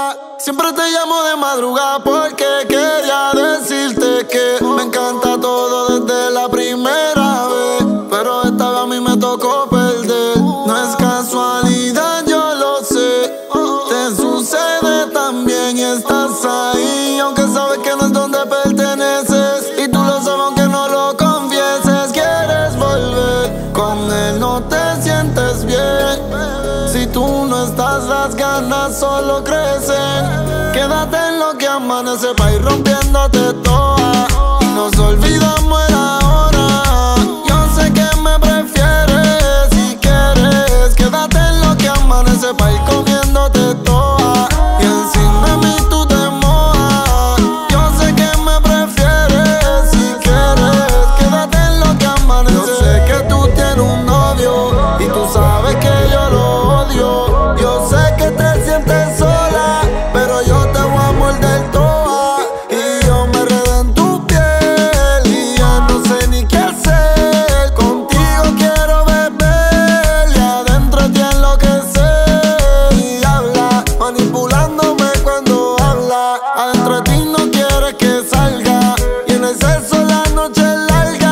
Siempre te llamo de madrugada porque quería decirte que me encanta todo desde la primera vez, pero esta vez a mí me tocó perder. No es casualidad, yo lo sé, te sucede también y estás ahí, aunque sabes que no es donde perteneces, y tú lo sabes aunque no lo confieses. Quieres volver, con él no te sientes bien. Si tú no estás, las ganas solo crecen. Quédate en lo que amanece pa' ir rompiéndote toda, y nos olvidamos el ahora. Yo sé que me prefieres, si quieres. Quédate en lo que amanece pa' ir comiéndote toda, y encima de mí tú te mojas. Yo sé que me prefieres, si quieres. Quédate en lo que amanece. Yo sé que tú tienes un novio y tú sabes que yo lo odio. Yo sé que te sientes sola, pero yo te voy a morder toda, y yo me enredo en tu piel y ya no sé ni qué hacer. Contigo quiero beber y adentro te enloquecer, y habla manipulándome cuando habla. Adentro de ti no quieres que salga, y en el sexo la noche es larga.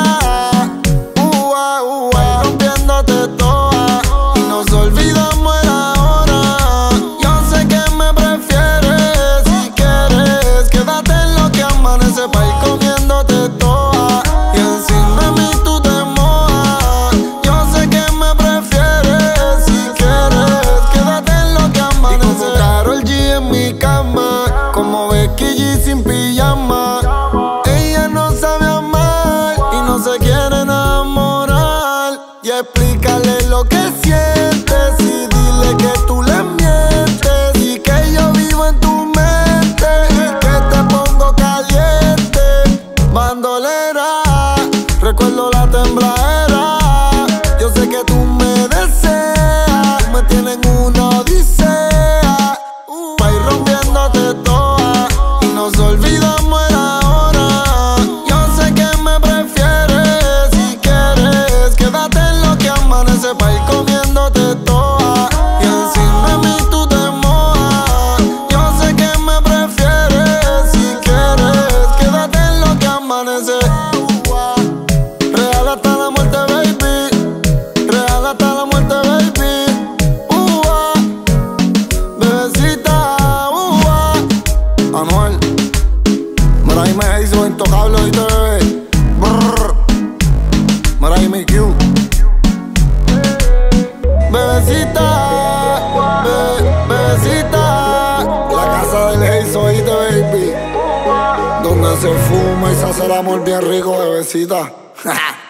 Rompiéndote toda, y nos olvidamos el ahora. Yo sé que me prefieres, si quieres. Quédate en lo que amanece pa' ir comiéndote toda, y encima de mí tú te mojas. Yo sé que me prefieres, si quieres. Quédate en lo que amanece. Y como Karol G en mi cama, como Becky G sin pijama. Ella no sabe amar y no se quiere enamorar. Y explícale lo que sientes y dile que tú le mientes, y que yo vivo en tu mente y que te pongo caliente. Bandolera, recuerdo la tembladera. Yo sé que tú me deseas, me tienes en una odisea, pa' ir rompiéndote toda, y nos olvidamos el ahora. Yo sé que me prefieres, si quieres. Quédate en lo que amanece pa' ir comiéndote toda, y encima de mí tú te mojas. Yo sé que me prefieres, si quieres. Quédate en lo que amanece. Real hasta la muerte, baby. Real hasta la muerte, baby. Bebecita, Anuel. Mira ahí me hizo intocable, ¿oíste, bebé? Mira ahí mi Q. Bebecita, bebecita. La casa del Haze, ¿oíste, baby? Donde se fuma y se hace el amor bien rico, bebecita.